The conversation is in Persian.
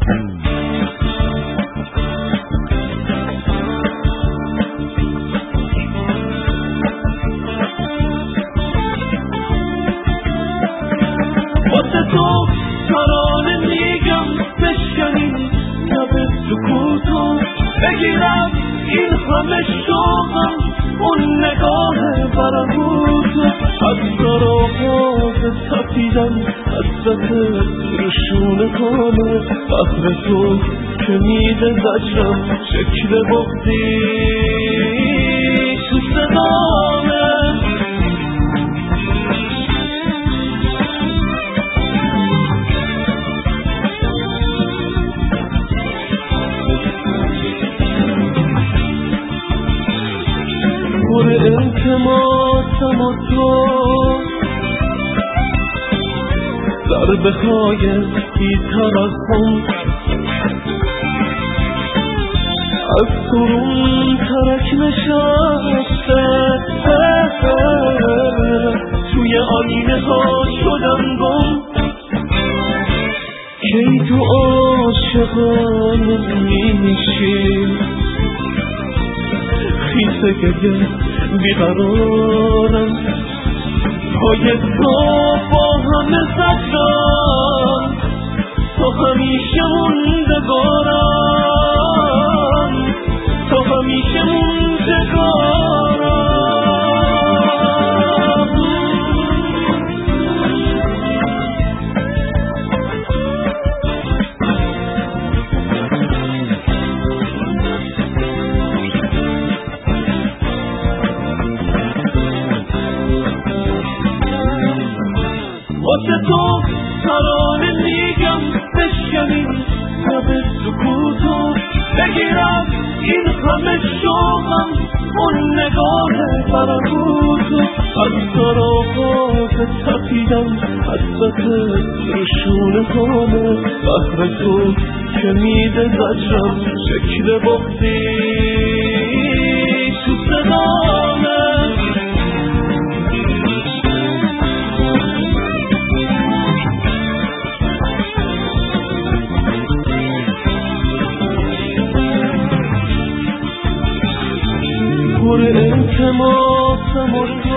واسه تو ترانه میگم بشکنی لب سکوتو بگیرم این همه شوقم اون نگاه براموتو از سراغات تپیدم حسرت روشون کنه بحر تو که میده زجرم شکل بغضی تو صدامه پر التماسم و تو ضربه های بی‌ترحم از سرون ترک نشسته توی آینه ها شدم گم کی تو عاشقانه میشی خیسه گگه بیقرارم پای تو با همه زجران تو همیشه موندگارم تو همیشه موندگارم واسه تو ترانه میگم بشکنی لب سکوتو بگیرم این همه شوقم اون نگاه براموتو از سراغات تپیدم حسرت روشون کنه بحر تو که میده زجرم شکل بغضی تو صدامه پر التماسم و